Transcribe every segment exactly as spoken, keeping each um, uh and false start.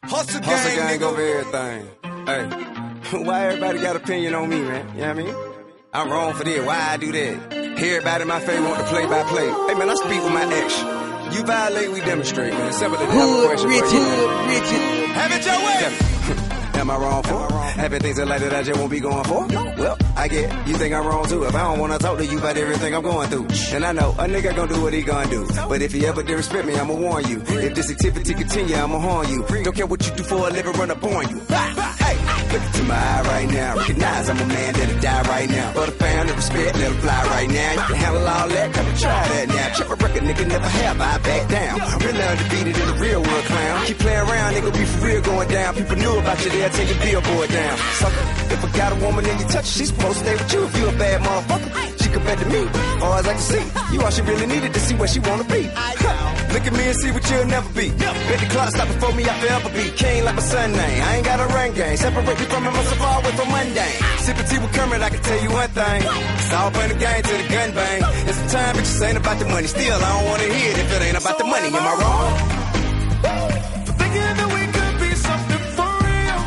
Hustle gang, Hustle gang over everything. Hey, why everybody got opinion on me, man? You know what I mean? I'm wrong for this. Why I do that? Everybody in my face want to play by play. Hey, man, I speak with my action. You violate, we demonstrate, man. Simple to have a question Richard, for you. Richard. Have it your way. Am I wrong for? Having things in life that I just won't be going for? Well, I get you think I'm wrong too. If I don't wanna talk to you about everything I'm going through, and I know a nigga gon' do what he gon' do. But if he ever disrespect me, I'ma warn you. If this activity continue, I'ma harm you. Don't care what you do for a living, run up on you. Hey, look into my eye right now. Recognize I'm a man that'll die right now. But a pound of respect, let him fly right now. You can handle all that, come and try that now. Check a record, nigga, never have I back down. Really undefeated in the real world, clown. Keep playing around, nigga, be for real going down. People knew about you, they'll take your billboard down. Sucker, if I got a woman and you touch her, she's supposed to stay with you. If you a bad motherfucker, she compared to me. Far as I can see, you all she really needed to see where she wanna be. Huh. Look at me and see what you'll never be. Bet the clock stop before me, I forever be king like my son name. I ain't got a ring game. Separate me from him, I'm so far away from mundane. Sipping tea with Kermit, I can tell you one thing. It's all playing the game till the gun bang. It's the time, bitches ain't about the money. Still, I don't wanna hear it if it ain't about the money. Am I wrong? Thinking that we could be something for real.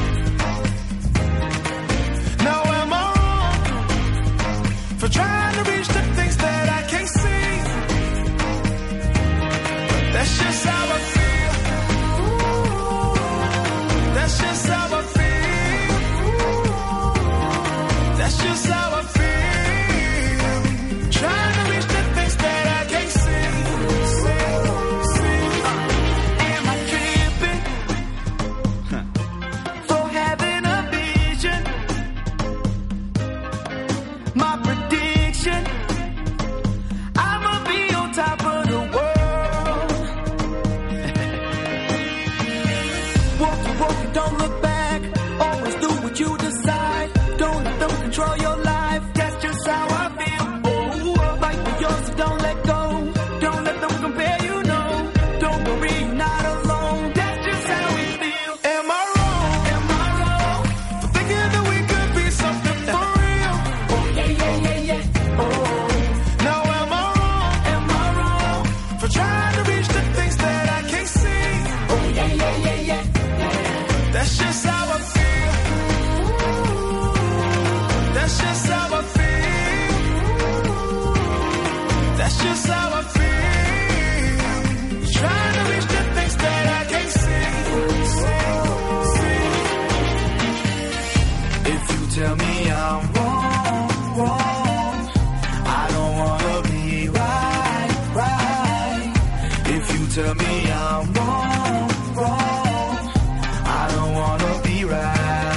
Now am I wrong for trying to reach the things that I can't see? But that's just how I feel. That's just how I feel. That's just how I feel. Trying to reach the things that I can't see. see, see. Am I tripping for having a vision? My prediction, I'ma be on top of the world. Walk you, walk you, don't look back. Always do what you decide. Don't let them control your life. That's just how I feel. Oh, fight for yours, so don't let go. Don't let them compare you, no. Don't worry, you're not alone. That's just how we feel. Am I wrong? Am I wrong for thinking that we could be something for real? Oh, yeah, yeah, yeah, yeah. Oh, now am I wrong? Am I wrong for trying to reach the things that I can't see? Oh, yeah, yeah, yeah, yeah. That's just how I feel. That's just how I feel. That's just how I feel. Trying to reach the things that I can't see. see, see. If you tell me I'm wrong, wrong, I don't wanna be right, right. If you tell me I'm wrong, wrong, I don't wanna be right.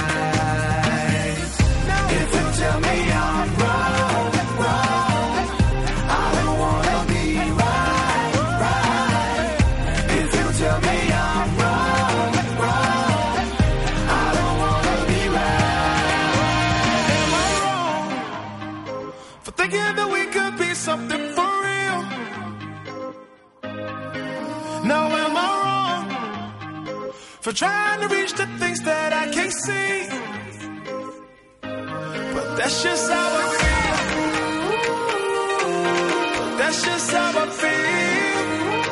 If you tell me I'm wrong, wrong, I don't wanna be right, right. If you tell me I'm wrong, wrong, I don't wanna be right. Am I wrong for thinking that we could be something for real? Now am I wrong for trying to reach the things that I can't see? But that's just how I feel. That's just how I feel.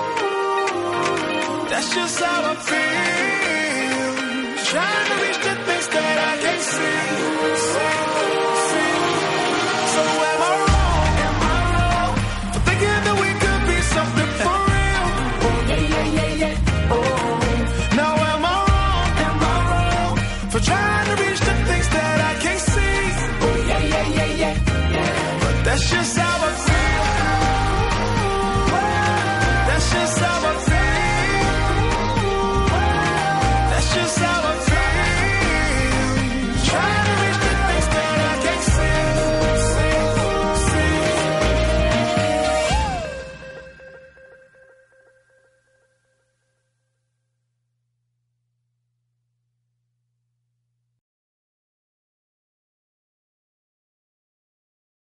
That's just how I feel. Trying to reach the things that I can't see. see, see. So am I wrong? Am I wrong for thinking that we could be something for real? Oh, yeah, yeah, yeah, yeah. Oh, now am I wrong? Am I wrong for trying